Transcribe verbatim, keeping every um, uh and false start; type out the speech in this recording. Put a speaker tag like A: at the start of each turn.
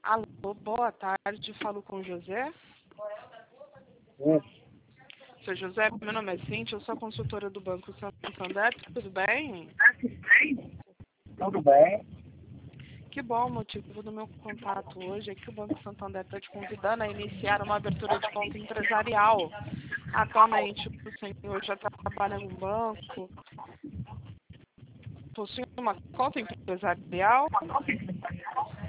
A: Alô, boa tarde. Falo com o José.
B: É.
A: Seu José, meu nome é Cíntia, eu sou a consultora do Banco Santander. Tudo bem?
B: Tudo bem?
A: Que bom, o motivo do meu contato hoje é que o Banco Santander está te convidando a iniciar uma abertura de conta empresarial. Atualmente, o senhor já trabalha no banco, possui uma conta empresarial?